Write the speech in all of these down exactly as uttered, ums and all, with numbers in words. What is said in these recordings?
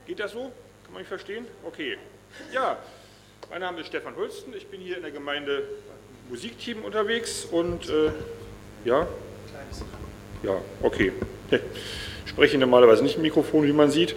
Geht das so? Kann man mich verstehen? Okay. Ja, mein Name ist Stefan Holsten. Ich bin hier in der Gemeinde Musikteam unterwegs und äh, ja, ja, okay. Ich spreche normalerweise nicht im Mikrofon, wie man sieht.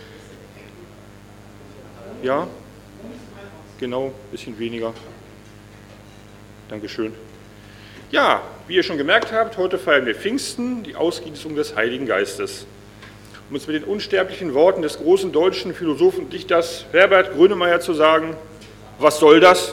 Ja, genau, ein bisschen weniger. Dankeschön. Ja, wie ihr schon gemerkt habt, heute feiern wir Pfingsten, die Ausgießung des Heiligen Geistes. Um es mit den unsterblichen Worten des großen deutschen Philosophen und Dichters Herbert Grönemeyer zu sagen, was soll das?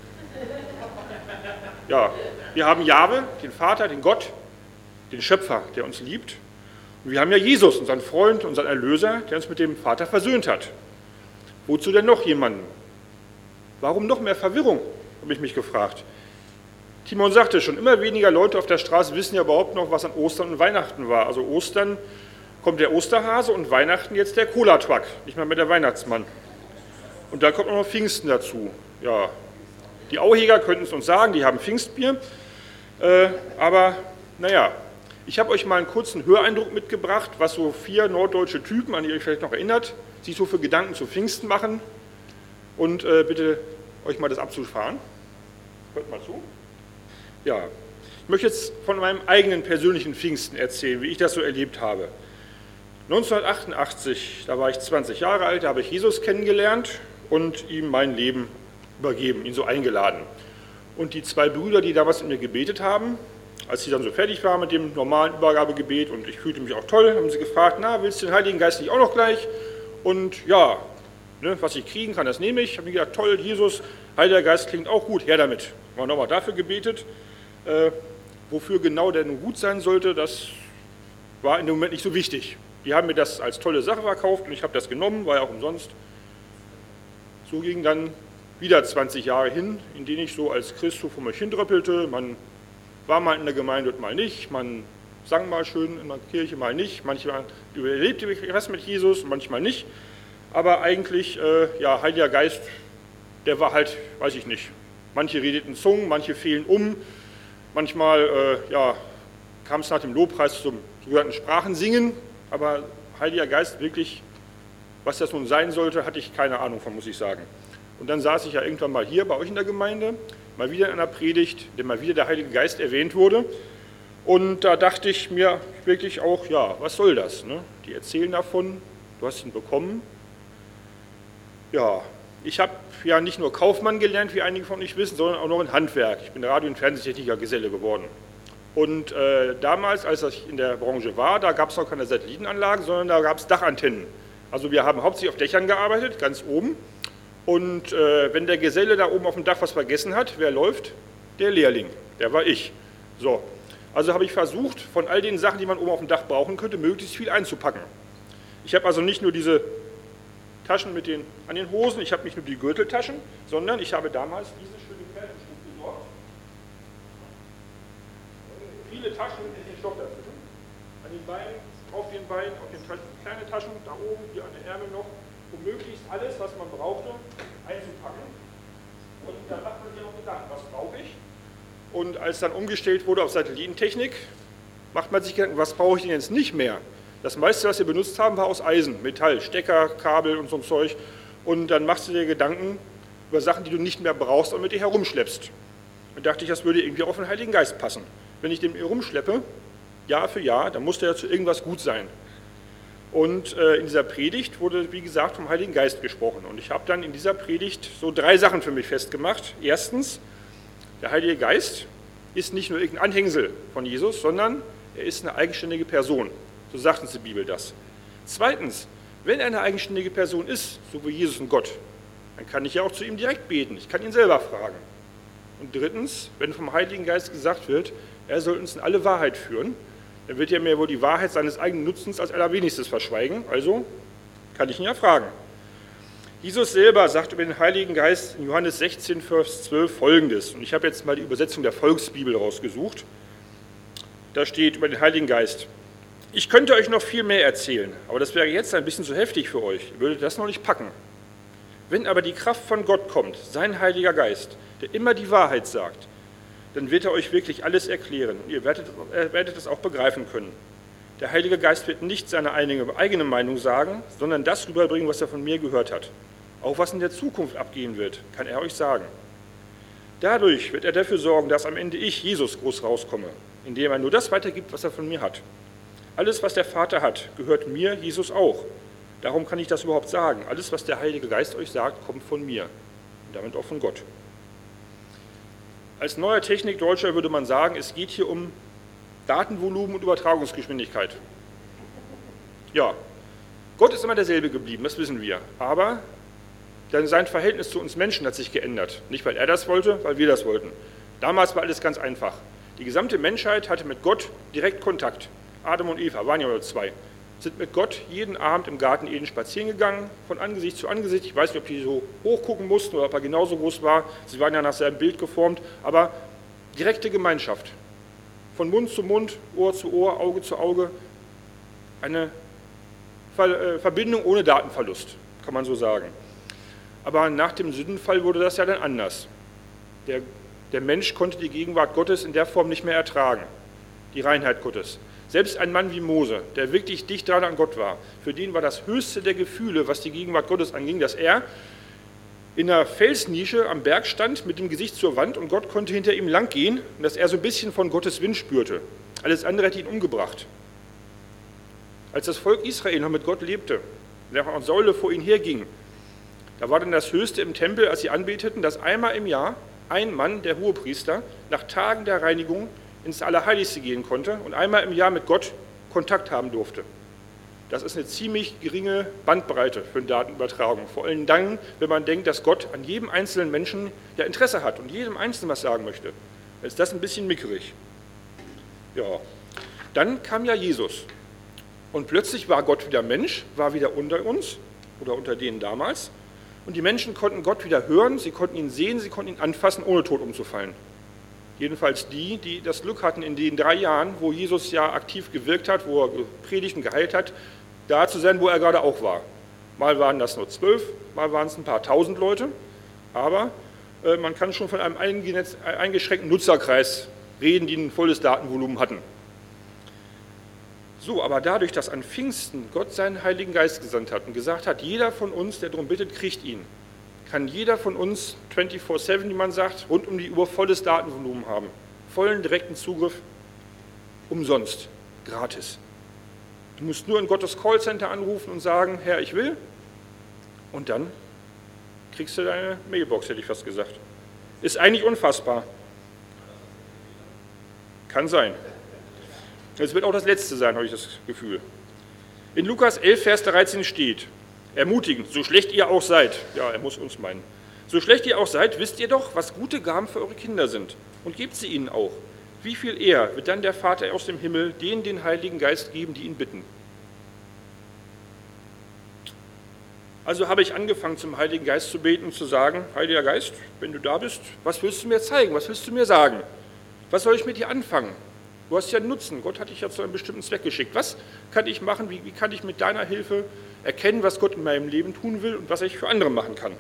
Ja, wir haben Jahwe, den Vater, den Gott, den Schöpfer, der uns liebt. Und wir haben ja Jesus, unseren Freund, unseren Erlöser, der uns mit dem Vater versöhnt hat. Wozu denn noch jemanden? Warum noch mehr Verwirrung, habe ich mich gefragt. Timon sagte schon, immer weniger Leute auf der Straße wissen ja überhaupt noch, was an Ostern und Weihnachten war. Also Ostern kommt der Osterhase und Weihnachten jetzt der Cola-Truck, nicht mal mehr der Weihnachtsmann. Und da kommt noch Pfingsten dazu. Ja, die Auheger könnten es uns sagen, die haben Pfingstbier. Äh, aber naja, ich habe euch mal einen kurzen Höreindruck mitgebracht, was so vier norddeutsche Typen, an die ihr euch vielleicht noch erinnert, sich so für Gedanken zu Pfingsten machen. Und äh, bitte euch mal das abzufahren. Hört mal zu. Ja, ich möchte jetzt von meinem eigenen persönlichen Pfingsten erzählen, wie ich das so erlebt habe. neunzehnhundertachtundachtzig, da war ich zwanzig Jahre alt, da habe ich Jesus kennengelernt und ihm mein Leben übergeben, ihn so eingeladen. Und die zwei Brüder, die damals mit mir gebetet haben, als sie dann so fertig waren mit dem normalen Übergabegebet und ich fühlte mich auch toll, haben sie gefragt, na, willst du den Heiligen Geist nicht auch noch gleich? Und ja, ne, was ich kriegen kann, das nehme ich. Ich habe mir gedacht, toll, Jesus, Heiliger Geist klingt auch gut, her damit. Wir haben nochmal dafür gebetet. Äh, wofür genau der nun gut sein sollte, das war in dem Moment nicht so wichtig. Die haben mir das als tolle Sache verkauft und ich habe das genommen, war ja auch umsonst. So ging dann wieder zwanzig Jahre hin, in denen ich so als Christ so vor mich hindröppelte. Man war mal in der Gemeinde und mal nicht, man sang mal schön in der Kirche, mal nicht. Manchmal überlebte ich was mit Jesus, manchmal nicht. Aber eigentlich, äh, ja, Heiliger Geist, der war halt, weiß ich nicht. Manche redeten Zungen, manche fielen um. Manchmal äh, ja, kam es nach dem Lobpreis zum sogenannten Sprachensingen, aber Heiliger Geist wirklich, was das nun sein sollte, hatte ich keine Ahnung von, muss ich sagen. Und dann saß ich ja irgendwann mal hier bei euch in der Gemeinde, mal wieder in einer Predigt, in der mal wieder der Heilige Geist erwähnt wurde. Und da dachte ich mir wirklich auch, ja, was soll das? Ne? Die erzählen davon, du hast ihn bekommen. Ja, ich habe ja nicht nur Kaufmann gelernt, wie einige von euch wissen, sondern auch noch ein Handwerk. Ich bin Radio- und Fernsehtechniker Geselle geworden. Und äh, damals, als ich in der Branche war, da gab es noch keine Satellitenanlagen, sondern da gab es Dachantennen. Also wir haben hauptsächlich auf Dächern gearbeitet, ganz oben. Und äh, wenn der Geselle da oben auf dem Dach was vergessen hat, wer läuft? Der Lehrling, der war ich. So, also habe ich versucht, von all den Sachen, die man oben auf dem Dach brauchen könnte, möglichst viel einzupacken. Ich habe also nicht nur diese Taschen mit den, an den Hosen, ich habe nicht nur die Gürteltaschen, sondern ich habe damals diese schöne Kleidungsstück besorgt. Viele Taschen mit dem Stoff dazwischen. An den Beinen, auf den Beinen, auf den Taschen, kleine Taschen, da oben, hier an den Ärmeln noch, um möglichst alles, was man brauchte, einzupacken. Und dann hat man sich auch gedacht, was brauche ich? Und als dann umgestellt wurde auf Satellitentechnik, macht man sich Gedanken, was brauche ich denn jetzt nicht mehr? Das meiste, was wir benutzt haben, war aus Eisen, Metall, Stecker, Kabel und so ein Zeug. Und dann machst du dir Gedanken über Sachen, die du nicht mehr brauchst und mit dir herumschleppst. Und dachte ich, das würde irgendwie auf den Heiligen Geist passen. Wenn ich den mit mir rumschleppe, Jahr für Jahr, dann muss der ja zu irgendwas gut sein. Und äh, in dieser Predigt wurde, wie gesagt, vom Heiligen Geist gesprochen. Und ich habe dann in dieser Predigt so drei Sachen für mich festgemacht. Erstens, der Heilige Geist ist nicht nur irgendein Anhängsel von Jesus, sondern er ist eine eigenständige Person. So sagt uns die Bibel das. Zweitens, wenn er eine eigenständige Person ist, so wie Jesus und Gott, dann kann ich ja auch zu ihm direkt beten. Ich kann ihn selber fragen. Und drittens, wenn vom Heiligen Geist gesagt wird, er soll uns in alle Wahrheit führen, dann wird er mir wohl die Wahrheit seines eigenen Nutzens als allerwenigstes verschweigen. Also kann ich ihn ja fragen. Jesus selber sagt über den Heiligen Geist in Johannes sechzehn, Vers zwölf folgendes. Und ich habe jetzt mal die Übersetzung der Volksbibel rausgesucht. Da steht über den Heiligen Geist: Ich könnte euch noch viel mehr erzählen, aber das wäre jetzt ein bisschen zu heftig für euch. Ihr würdet das noch nicht packen. Wenn aber die Kraft von Gott kommt, sein Heiliger Geist, der immer die Wahrheit sagt, dann wird er euch wirklich alles erklären und ihr werdet, äh, werdet es auch begreifen können. Der Heilige Geist wird nicht seine eigene Meinung sagen, sondern das rüberbringen, was er von mir gehört hat. Auch was in der Zukunft abgehen wird, kann er euch sagen. Dadurch wird er dafür sorgen, dass am Ende ich, Jesus, groß rauskomme, indem er nur das weitergibt, was er von mir hat. Alles, was der Vater hat, gehört mir, Jesus, auch. Darum kann ich das überhaupt sagen. Alles, was der Heilige Geist euch sagt, kommt von mir und damit auch von Gott. Als neuer Technikdeutscher würde man sagen, es geht hier um Datenvolumen und Übertragungsgeschwindigkeit. Ja, Gott ist immer derselbe geblieben, das wissen wir. Aber sein Verhältnis zu uns Menschen hat sich geändert. Nicht, weil er das wollte, weil wir das wollten. Damals war alles ganz einfach. Die gesamte Menschheit hatte mit Gott direkt Kontakt. Adam und Eva waren ja nur zwei. Sind mit Gott jeden Abend im Garten Eden spazieren gegangen, von Angesicht zu Angesicht. Ich weiß nicht, ob die so hoch gucken mussten oder ob er genauso groß war. Sie waren ja nach seinem Bild geformt, aber direkte Gemeinschaft. Von Mund zu Mund, Ohr zu Ohr, Auge zu Auge. Eine Verbindung ohne Datenverlust, kann man so sagen. Aber nach dem Sündenfall wurde das ja dann anders. Der, der Mensch konnte die Gegenwart Gottes in der Form nicht mehr ertragen, die Reinheit Gottes. Selbst ein Mann wie Mose, der wirklich dicht dran an Gott war, für den war das höchste der Gefühle, was die Gegenwart Gottes anging, dass er in einer Felsnische am Berg stand mit dem Gesicht zur Wand und Gott konnte hinter ihm lang gehen und dass er so ein bisschen von Gottes Wind spürte. Alles andere hätte ihn umgebracht. Als das Volk Israel noch mit Gott lebte, der an Säule vor ihnen herging, da war dann das Höchste im Tempel, als sie anbeteten, dass einmal im Jahr ein Mann, der Hohepriester, nach Tagen der Reinigung ins Allerheiligste gehen konnte und einmal im Jahr mit Gott Kontakt haben durfte. Das ist eine ziemlich geringe Bandbreite für eine Datenübertragung. Vor allem dann, wenn man denkt, dass Gott an jedem einzelnen Menschen ja Interesse hat und jedem Einzelnen was sagen möchte. Dann ist das ein bisschen mickerig. Ja, dann kam ja Jesus. Und plötzlich war Gott wieder Mensch, war wieder unter uns oder unter denen damals. Und die Menschen konnten Gott wieder hören, sie konnten ihn sehen, sie konnten ihn anfassen, ohne tot umzufallen. Jedenfalls die, die das Glück hatten, in den drei Jahren, wo Jesus ja aktiv gewirkt hat, wo er gepredigt und geheilt hat, da zu sein, wo er gerade auch war. Mal waren das nur zwölf, mal waren es ein paar tausend Leute, aber äh, man kann schon von einem eingeschränkten Nutzerkreis reden, die ein volles Datenvolumen hatten. So, aber dadurch, dass an Pfingsten Gott seinen Heiligen Geist gesandt hat und gesagt hat, jeder von uns, der darum bittet, kriegt ihn, kann jeder von uns vierundzwanzig sieben, wie man sagt, rund um die Uhr volles Datenvolumen haben. Vollen direkten Zugriff, umsonst, gratis. Du musst nur in Gottes Callcenter anrufen und sagen, Herr, ich will. Und dann kriegst du deine Mailbox, hätte ich fast gesagt. Ist eigentlich unfassbar. Kann sein. Es wird auch das Letzte sein, habe ich das Gefühl. In Lukas elf, Vers dreizehn steht, ermutigend, so schlecht ihr auch seid, ja, er muss uns meinen, so schlecht ihr auch seid, wisst ihr doch, was gute Gaben für eure Kinder sind und gebt sie ihnen auch. Wie viel eher wird dann der Vater aus dem Himmel denen den Heiligen Geist geben, die ihn bitten. Also habe ich angefangen, zum Heiligen Geist zu beten und zu sagen, Heiliger Geist, wenn du da bist, was willst du mir zeigen, was willst du mir sagen? Was soll ich mit dir anfangen? Du hast ja einen Nutzen, Gott hat dich ja zu einem bestimmten Zweck geschickt. Was kann ich machen, wie, wie kann ich mit deiner Hilfe erkennen, was Gott in meinem Leben tun will und was ich für andere machen kann?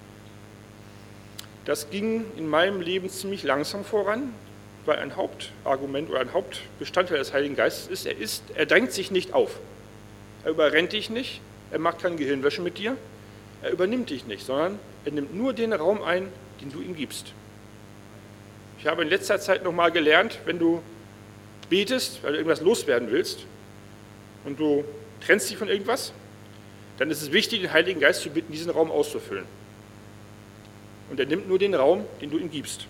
Das ging in meinem Leben ziemlich langsam voran, weil ein Hauptargument oder ein Hauptbestandteil des Heiligen Geistes ist, er ist, er drängt sich nicht auf. Er überrennt dich nicht, er macht keine Gehirnwäsche mit dir, er übernimmt dich nicht, sondern er nimmt nur den Raum ein, den du ihm gibst. Ich habe in letzter Zeit nochmal gelernt, wenn du betest, weil du irgendwas loswerden willst und du trennst dich von irgendwas, dann ist es wichtig, den Heiligen Geist zu bitten, diesen Raum auszufüllen. Und er nimmt nur den Raum, den du ihm gibst.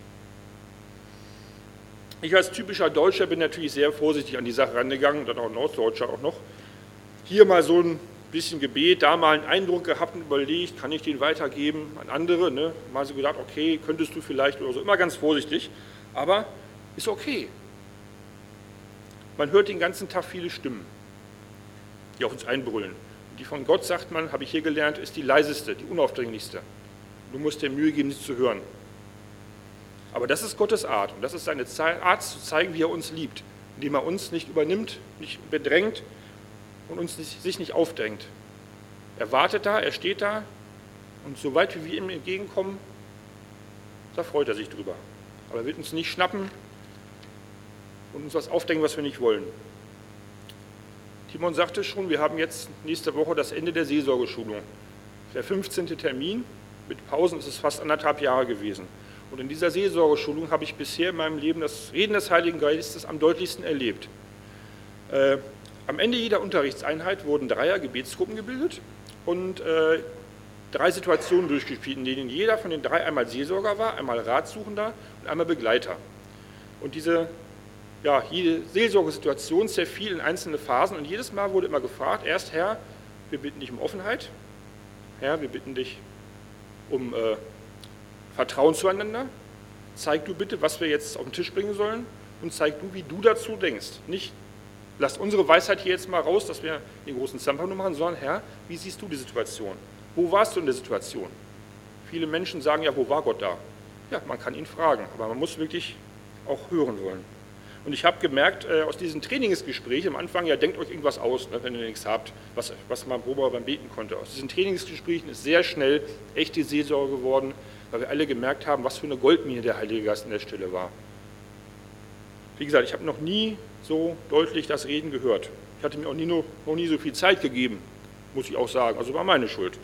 Ich als typischer Deutscher bin natürlich sehr vorsichtig an die Sache rangegangen, und dann auch Norddeutscher auch noch. Hier mal so ein bisschen Gebet, da mal einen Eindruck gehabt und überlegt, kann ich den weitergeben an andere, ne? Mal so gedacht, okay, könntest du vielleicht oder so, immer ganz vorsichtig, aber ist okay. Man hört den ganzen Tag viele Stimmen, die auf uns einbrüllen. Die von Gott, sagt man, habe ich hier gelernt, ist die leiseste, die unaufdringlichste. Du musst dir Mühe geben, sie zu hören. Aber das ist Gottes Art und das ist seine Art zu zeigen, wie er uns liebt, indem er uns nicht übernimmt, nicht bedrängt und uns nicht, sich nicht aufdrängt. Er wartet da, er steht da und so weit wie wir ihm entgegenkommen, da freut er sich drüber. Aber er wird uns nicht schnappen und uns was aufdrängen, was wir nicht wollen. Timon sagte schon, wir haben jetzt nächste Woche das Ende der Seelsorgeschulung. Der fünfzehnte Termin, mit Pausen ist es fast anderthalb Jahre gewesen. Und in dieser Seelsorgeschulung habe ich bisher in meinem Leben das Reden des Heiligen Geistes am deutlichsten erlebt. Äh, am Ende jeder Unterrichtseinheit wurden Dreier Gebetsgruppen gebildet und äh, drei Situationen durchgespielt, in denen jeder von den drei einmal Seelsorger war, einmal Ratsuchender und einmal Begleiter. Und diese ja, jede Seelsorgesituation zerfiel in einzelne Phasen und jedes Mal wurde immer gefragt, erst Herr, wir bitten dich um Offenheit, Herr, wir bitten dich um äh, Vertrauen zueinander, zeig du bitte, was wir jetzt auf den Tisch bringen sollen und zeig du, wie du dazu denkst. Nicht, lass unsere Weisheit hier jetzt mal raus, dass wir den großen Zampano machen, sondern Herr, wie siehst du die Situation? Wo warst du in der Situation? Viele Menschen sagen ja, wo war Gott da? Ja, man kann ihn fragen, aber man muss wirklich auch hören wollen. Und ich habe gemerkt, äh, aus diesen Trainingsgesprächen, am Anfang, ja, denkt euch irgendwas aus, ne, wenn ihr nichts habt, was, was man Probe beim Beten konnte. Aus diesen Trainingsgesprächen ist sehr schnell echte Seelsorge geworden, weil wir alle gemerkt haben, was für eine Goldmine der Heilige Geist an der Stelle war. Wie gesagt, ich habe noch nie so deutlich das Reden gehört. Ich hatte mir auch nie, noch nie so viel Zeit gegeben, muss ich auch sagen. Also war meine Schuld.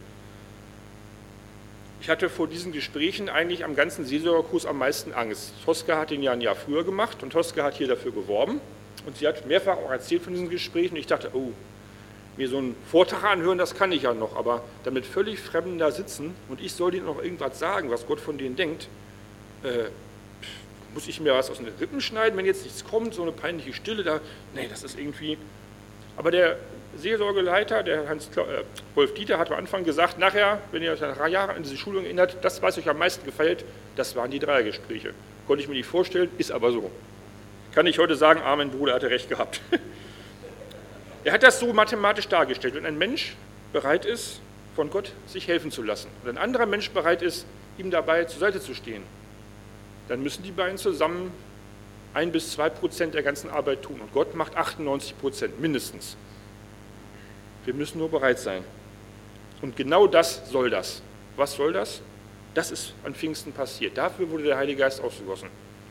Ich hatte vor diesen Gesprächen eigentlich am ganzen Seelsorgerkurs am meisten Angst. Tosca hat den ja ein Jahr früher gemacht und Tosca hat hier dafür geworben. Und sie hat mehrfach auch erzählt von diesen Gesprächen. Und ich dachte, oh, mir so einen Vortrag anhören, das kann ich ja noch. Aber damit völlig Fremden da sitzen und ich soll denen noch irgendwas sagen, was Gott von denen denkt, äh, muss ich mir was aus den Rippen schneiden, wenn jetzt nichts kommt, so eine peinliche Stille da. Nee, das ist irgendwie... Aber der Seelsorgeleiter, der Hans äh, Wolf Dieter, hat am Anfang gesagt, nachher, wenn ihr euch nach Jahren an diese Schulung erinnert, das, was euch am meisten gefällt, das waren die Dreiergespräche. Konnte ich mir nicht vorstellen, ist aber so. Kann ich heute sagen, Amen, Bruder, hatte recht gehabt. Er hat das so mathematisch dargestellt, wenn ein Mensch bereit ist, von Gott sich helfen zu lassen und ein anderer Mensch bereit ist, ihm dabei zur Seite zu stehen, dann müssen die beiden zusammen ein bis zwei Prozent der ganzen Arbeit tun und Gott macht achtundneunzig Prozent mindestens. Wir müssen nur bereit sein. Und genau das soll das. Was soll das? Das ist an Pfingsten passiert. Dafür wurde der Heilige Geist ausgegossen.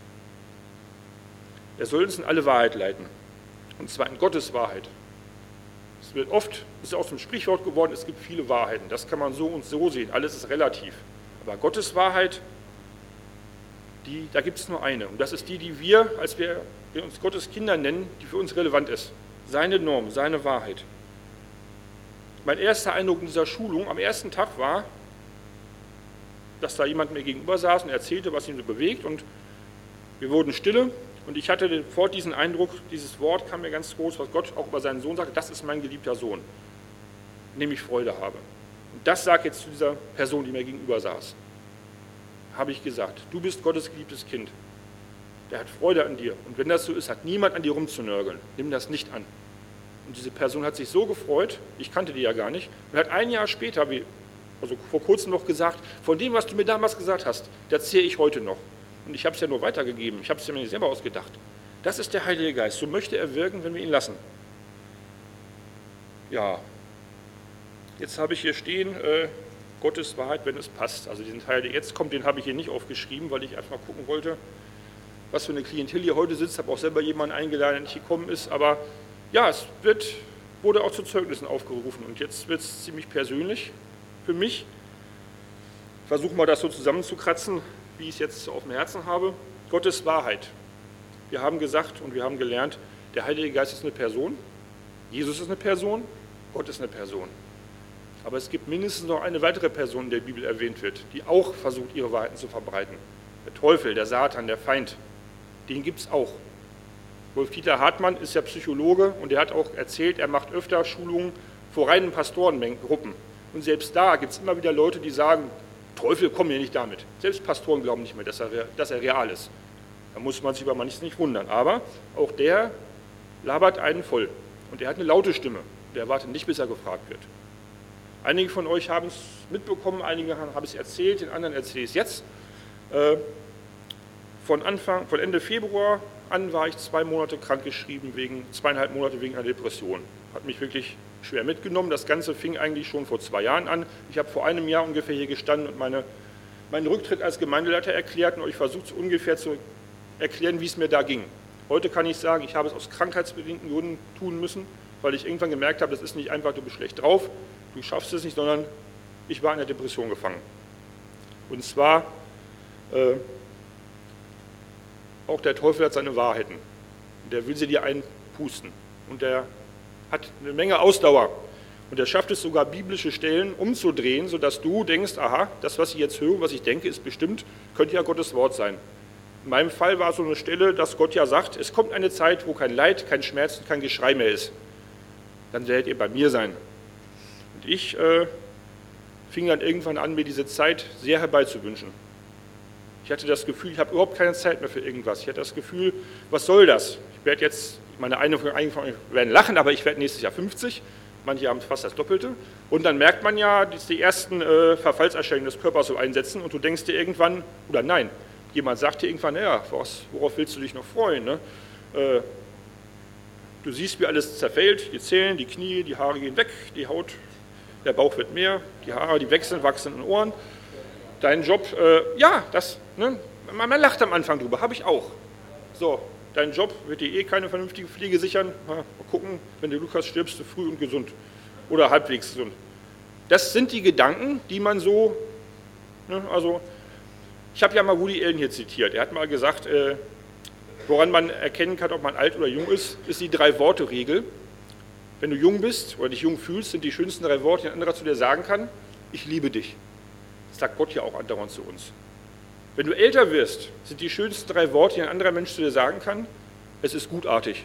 Er soll uns in alle Wahrheit leiten. Und zwar in Gottes Wahrheit. Es wird oft, es ist auch zum Sprichwort geworden, es gibt viele Wahrheiten. Das kann man so und so sehen. Alles ist relativ. Aber Gottes Wahrheit, die, da gibt es nur eine. Und das ist die, die wir, als wir, wir uns Gottes Kinder nennen, die für uns relevant ist. Seine Norm, seine Wahrheit. Mein erster Eindruck in dieser Schulung am ersten Tag war, dass da jemand mir gegenüber saß und erzählte, was ihn so bewegt und wir wurden stille und ich hatte sofort diesen Eindruck, dieses Wort kam mir ganz groß, was Gott auch über seinen Sohn sagte, das ist mein geliebter Sohn, in dem ich Freude habe. Und das sagt jetzt zu dieser Person, die mir gegenüber saß, habe ich gesagt, du bist Gottes geliebtes Kind, der hat Freude an dir und wenn das so ist, hat niemand an dir rumzunörgeln, nimm das nicht an. Und diese Person hat sich so gefreut, ich kannte die ja gar nicht, und hat ein Jahr später, wie, also vor kurzem noch gesagt, von dem, was du mir damals gesagt hast, das zähle ich heute noch. Und ich habe es ja nur weitergegeben, ich habe es ja mir nicht selber ausgedacht. Das ist der Heilige Geist, so möchte er wirken, wenn wir ihn lassen. Ja, jetzt habe ich hier stehen, äh, Gottes Wahrheit, wenn es passt. Also diesen Teil, der jetzt kommt, den habe ich hier nicht aufgeschrieben, weil ich einfach mal gucken wollte, was für eine Klientel hier heute sitzt. Ich habe auch selber jemanden eingeladen, der nicht gekommen ist, aber ja, es wird, wurde auch zu Zeugnissen aufgerufen und jetzt wird es ziemlich persönlich für mich. Ich versuche mal das so zusammenzukratzen, wie ich es jetzt so auf dem Herzen habe. Gottes Wahrheit. Wir haben gesagt und wir haben gelernt, der Heilige Geist ist eine Person, Jesus ist eine Person, Gott ist eine Person. Aber es gibt mindestens noch eine weitere Person, in der Bibel erwähnt wird, die auch versucht, ihre Wahrheiten zu verbreiten. Der Teufel, der Satan, der Feind, den gibt es auch. Wolf-Dieter Hartmann ist ja Psychologe und er hat auch erzählt, er macht öfter Schulungen vor reinen Pastorengruppen. Und selbst da gibt es immer wieder Leute, die sagen, Teufel, komm mir nicht damit. Selbst Pastoren glauben nicht mehr, dass er, dass er real ist. Da muss man sich über manches nicht wundern. Aber auch der labert einen voll. Und er hat eine laute Stimme. Der wartet nicht, bis er gefragt wird. Einige von euch haben es mitbekommen, einige haben es erzählt, den anderen erzähle ich es jetzt. Von, Anfang, von Ende Februar an war ich zwei Monate krankgeschrieben, wegen, zweieinhalb Monate wegen einer Depression. Hat mich wirklich schwer mitgenommen. Das Ganze fing eigentlich schon vor zwei Jahren an. Ich habe vor einem Jahr ungefähr hier gestanden und meine, meinen Rücktritt als Gemeindeleiter erklärt und euch versucht, so ungefähr zu erklären, wie es mir da ging. Heute kann ich sagen, ich habe es aus krankheitsbedingten Gründen tun müssen. weil ich irgendwann gemerkt habe, das ist nicht einfach, du bist schlecht drauf, du schaffst es nicht, sondern ich war in der Depression gefangen. Und zwar, äh, auch der Teufel hat seine Wahrheiten. Der will sie dir einpusten. Und der hat eine Menge Ausdauer. Und er schafft es sogar, biblische Stellen umzudrehen, sodass du denkst, aha, das, was ich jetzt höre, was ich denke, ist bestimmt, könnte ja Gottes Wort sein. In meinem Fall war so eine Stelle, dass Gott ja sagt, es kommt eine Zeit, wo kein Leid, kein Schmerz und kein Geschrei mehr ist. Dann werdet ihr bei mir sein. Und ich äh, fing dann irgendwann an, mir diese Zeit sehr herbeizuwünschen. Ich hatte das Gefühl, ich habe überhaupt keine Zeit mehr für irgendwas. Ich hatte das Gefühl, was soll das? Ich werde jetzt, meine eine von euch werden lachen, aber ich werde nächstes Jahr fünfzig. Manche haben fast das Doppelte. Und dann merkt man ja, dass die ersten äh, Verfallserscheinungen des Körpers so einsetzen und du denkst dir irgendwann, oder nein, jemand sagt dir irgendwann, naja, worauf willst du dich noch freuen? Ne? Äh, du siehst, wie alles zerfällt, die Zehen, die Knie, die Haare gehen weg, die Haut, der Bauch wird mehr, die Haare, die wechseln, wachsen in den Ohren. Dein Job, äh, ja, das, ne? man, man lacht am Anfang drüber, habe ich auch. So, dein Job wird dir eh keine vernünftige Pflege sichern. Mal gucken, wenn du Lukas stirbst, du früh und gesund oder halbwegs gesund. Das sind die Gedanken, die man so, ne, also ich habe ja mal Woody Allen hier zitiert. Er hat mal gesagt, äh, woran man erkennen kann, ob man alt oder jung ist, ist die Drei-Worte-Regel. Wenn du jung bist oder dich jung fühlst, sind die schönsten drei Worte, die ein anderer zu dir sagen kann, ich liebe dich. Das sagt Gott ja auch andauernd zu uns. Wenn du älter wirst, sind die schönsten drei Worte, die ein anderer Mensch zu dir sagen kann, es ist gutartig.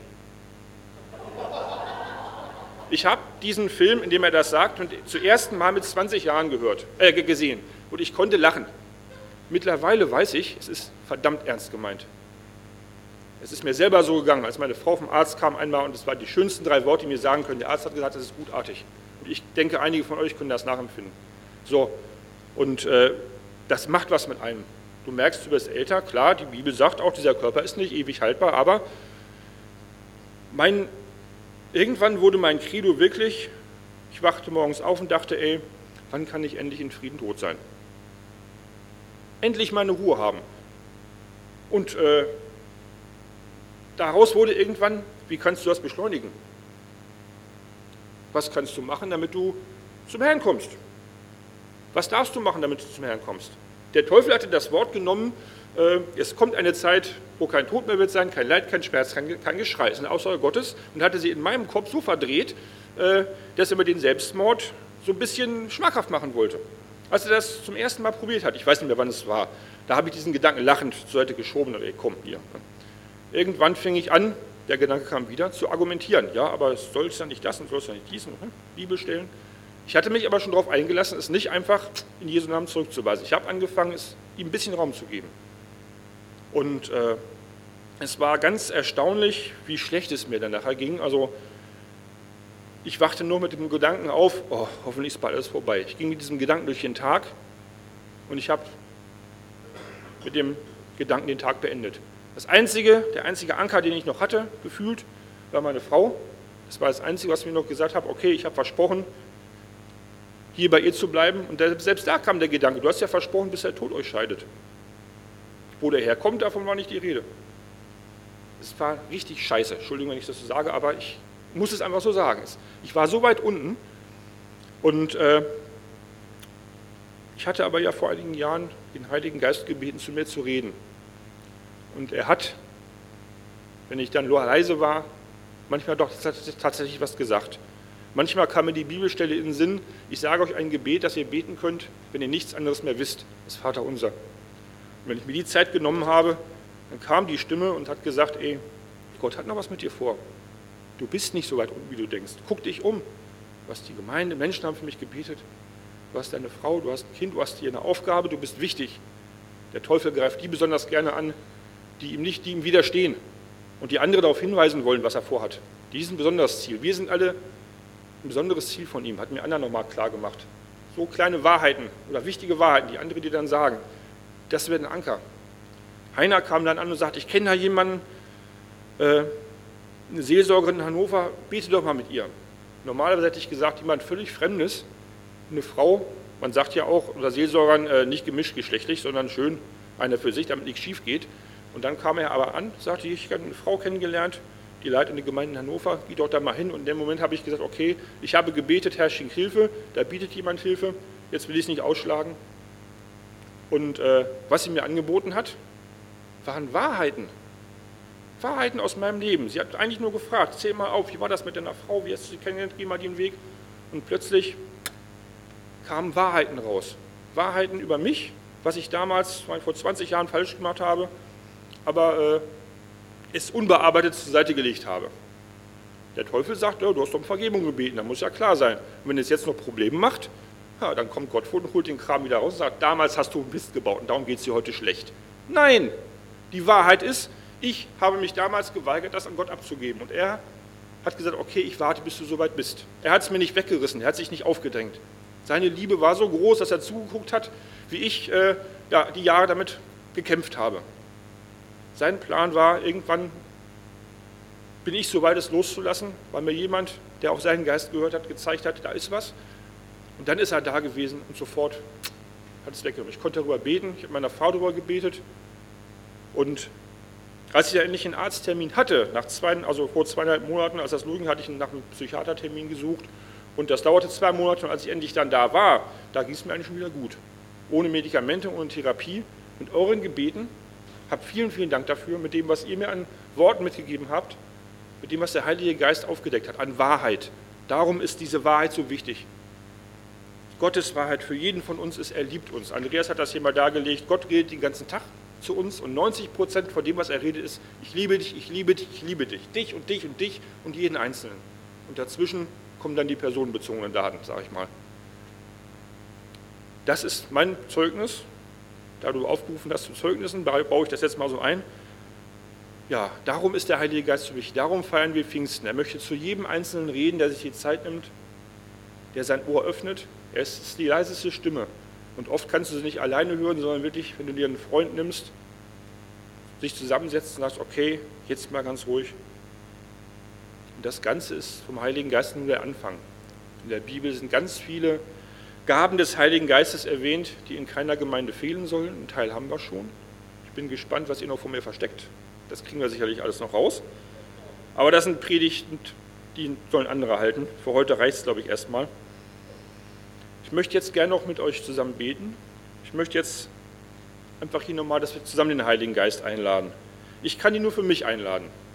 Ich habe diesen Film, in dem er das sagt, und zum ersten Mal mit zwanzig Jahren gehört, äh, gesehen und ich konnte lachen. Mittlerweile weiß ich, es ist verdammt ernst gemeint. Es ist mir selber so gegangen, als meine Frau vom Arzt kam einmal und es waren die schönsten drei Worte, die mir sagen können. Der Arzt hat gesagt, es ist gutartig. Und ich denke, einige von euch können das nachempfinden. So, und äh, das macht was mit einem. Du merkst, du wirst älter, klar, die Bibel sagt auch, dieser Körper ist nicht ewig haltbar, aber mein, irgendwann wurde mein Credo wirklich, ich wachte morgens auf und dachte, ey, wann kann ich endlich in Frieden tot sein? Endlich meine Ruhe haben. Und äh, daraus wurde irgendwann, wie kannst du das beschleunigen? Was kannst du machen, damit du zum Herrn kommst? Was darfst du machen, damit du zum Herrn kommst? Der Teufel hatte das Wort genommen, äh, es kommt eine Zeit, wo kein Tod mehr wird sein, kein Leid, kein Schmerz, kein, kein Geschrei. Das ist eine Aussage Gottes und hatte sie in meinem Kopf so verdreht, äh, dass er mir den Selbstmord so ein bisschen schmackhaft machen wollte. Als er das zum ersten Mal probiert hat, ich weiß nicht mehr, wann es war, da habe ich diesen Gedanken lachend zur Seite geschoben und ey, komm, hier. Irgendwann fing ich an, der Gedanke kam wieder, zu argumentieren. Ja, aber es soll es ja nicht das und soll es ja nicht dies und Bibelstellen. Ich hatte mich aber schon darauf eingelassen, es nicht einfach in Jesu Namen zurückzuweisen. Ich habe angefangen, es ihm ein bisschen Raum zu geben. Und äh, es war ganz erstaunlich, wie schlecht es mir dann nachher ging. Also ich wachte nur mit dem Gedanken auf, oh, hoffentlich ist bald alles vorbei. Ich ging mit diesem Gedanken durch den Tag und ich habe mit dem Gedanken den Tag beendet. Das einzige, der einzige Anker, den ich noch hatte, gefühlt, war meine Frau. Das war das Einzige, was ich mir noch gesagt habe, okay, ich habe versprochen, hier bei ihr zu bleiben. Und selbst da kam der Gedanke, du hast ja versprochen, bis der Tod euch scheidet. Wo der herkommt, davon war nicht die Rede. Es war richtig scheiße, Entschuldigung, wenn ich das so sage, aber ich muss es einfach so sagen. Ich war so weit unten und äh, ich hatte aber ja vor einigen Jahren den Heiligen Geist gebeten, zu mir zu reden. Und er hat, wenn ich dann leise war, manchmal doch tatsächlich was gesagt. Manchmal kam mir die Bibelstelle in den Sinn, ich sage euch ein Gebet, das ihr beten könnt, wenn ihr nichts anderes mehr wisst, das Vaterunser. Und wenn ich mir die Zeit genommen habe, dann kam die Stimme und hat gesagt, ey, Gott hat noch was mit dir vor. Du bist nicht so weit unten, wie du denkst. Guck dich um. Du hast die Gemeinde, Menschen haben für mich gebetet. Du hast deine Frau, du hast ein Kind, du hast hier eine Aufgabe, du bist wichtig. Der Teufel greift die besonders gerne an, die ihm nicht, die ihm widerstehen und die andere darauf hinweisen wollen, was er vorhat. Die ist ein besonderes Ziel. Wir sind alle ein besonderes Ziel von ihm, hat mir Anna nochmal klar gemacht. So kleine Wahrheiten oder wichtige Wahrheiten, die andere dir dann sagen, das wird ein Anker. Heiner kam dann an und sagte, ich kenne da jemanden, äh, eine Seelsorgerin in Hannover, bete doch mal mit ihr. Normalerweise hätte ich gesagt, jemand völlig Fremdes, eine Frau, man sagt ja auch unter Seelsorgern äh, nicht gemischt geschlechtlich, sondern schön einer für sich, damit nichts schief geht. Und dann kam er aber an, sagte, ich habe eine Frau kennengelernt, die Leiter der Gemeinde in Hannover, geht doch da mal hin. Und in dem Moment habe ich gesagt, okay, ich habe gebetet, Herr, schenk Hilfe, da bietet jemand Hilfe, jetzt will ich es nicht ausschlagen. Und äh, was sie mir angeboten hat, waren Wahrheiten. Wahrheiten aus meinem Leben. Sie hat eigentlich nur gefragt, zähl mal auf, wie war das mit deiner Frau, wie hast du sie kennengelernt, geh mal den Weg. Und plötzlich kamen Wahrheiten raus. Wahrheiten über mich, was ich damals vor zwanzig Jahren falsch gemacht habe, aber äh, es unbearbeitet zur Seite gelegt habe. Der Teufel sagt, ja, du hast doch um Vergebung gebeten, das muss ja klar sein. Und wenn es jetzt noch Probleme macht, ja, dann kommt Gott und holt den Kram wieder raus und sagt, damals hast du Mist gebaut und darum geht es dir heute schlecht. Nein, die Wahrheit ist, ich habe mich damals geweigert, das an Gott abzugeben. Und er hat gesagt, okay, ich warte, bis du soweit bist. Er hat es mir nicht weggerissen, er hat sich nicht aufgedrängt. Seine Liebe war so groß, dass er zugeguckt hat, wie ich äh, ja, die Jahre damit gekämpft habe. Sein Plan war, irgendwann bin ich so weit, es loszulassen, weil mir jemand, der auch seinen Geist gehört hat, gezeigt hat, da ist was. Und dann ist er da gewesen und sofort hat es weggenommen. Ich konnte darüber beten, ich habe meiner Frau darüber gebetet. Und als ich ja endlich einen Arzttermin hatte, nach zwei, also vor zweieinhalb Monaten, als das losging, hatte ich nach einem Psychiatertermin gesucht. Und das dauerte zwei Monate und als ich endlich dann da war, da ging es mir eigentlich schon wieder gut. Ohne Medikamente, ohne Therapie, mit euren Gebeten. Habt vielen, vielen Dank dafür, mit dem, was ihr mir an Worten mitgegeben habt, mit dem, was der Heilige Geist aufgedeckt hat, an Wahrheit. Darum ist diese Wahrheit so wichtig. Gottes Wahrheit für jeden von uns ist, er liebt uns. Andreas hat das hier mal dargelegt, Gott redet den ganzen Tag zu uns und neunzig Prozent von dem, was er redet, ist, ich liebe dich, ich liebe dich, ich liebe dich, dich und dich und dich und jeden Einzelnen. Und dazwischen kommen dann die personenbezogenen Daten, sage ich mal. Das ist mein Zeugnis. Da du aufgerufen hast zu Zeugnissen, baue ich das jetzt mal so ein. Ja, darum ist der Heilige Geist so wichtig. Darum feiern wir Pfingsten. Er möchte zu jedem Einzelnen reden, der sich die Zeit nimmt, der sein Ohr öffnet. Er ist die leiseste Stimme. Und oft kannst du sie nicht alleine hören, sondern wirklich, wenn du dir einen Freund nimmst, sich zusammensetzt und sagst, okay, jetzt mal ganz ruhig. Und das Ganze ist vom Heiligen Geist nur der Anfang. In der Bibel sind ganz viele Gaben des Heiligen Geistes erwähnt, die in keiner Gemeinde fehlen sollen. Einen Teil haben wir schon. Ich bin gespannt, was ihr noch von mir versteckt. Das kriegen wir sicherlich alles noch raus. Aber das sind Predigten, die sollen andere halten. Für heute reicht es, glaube ich, erstmal. Ich möchte jetzt gerne noch mit euch zusammen beten. Ich möchte jetzt einfach hier nochmal, dass wir zusammen den Heiligen Geist einladen. Ich kann ihn nur für mich einladen.